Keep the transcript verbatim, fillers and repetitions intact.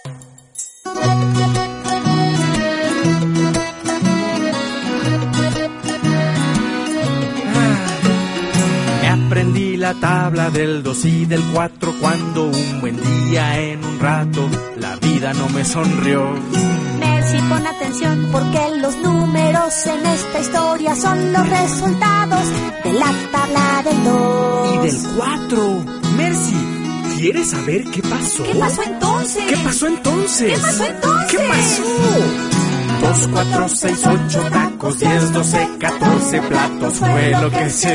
Aprendí la tabla del dos y del cuatro cuando un buen día en un rato la vida no me sonrió. Mercy, pon atención porque los números en esta historia son los resultados de la tabla del dos. Y del cuatro. Mercy, ¿quieres saber qué pasó? ¿Qué pasó entonces? ¿Qué pasó entonces? ¿Qué pasó entonces? ¿Qué pasó? Dos, cuatro, seis, ocho tacos, diez, doce, catorce platos fue lo que se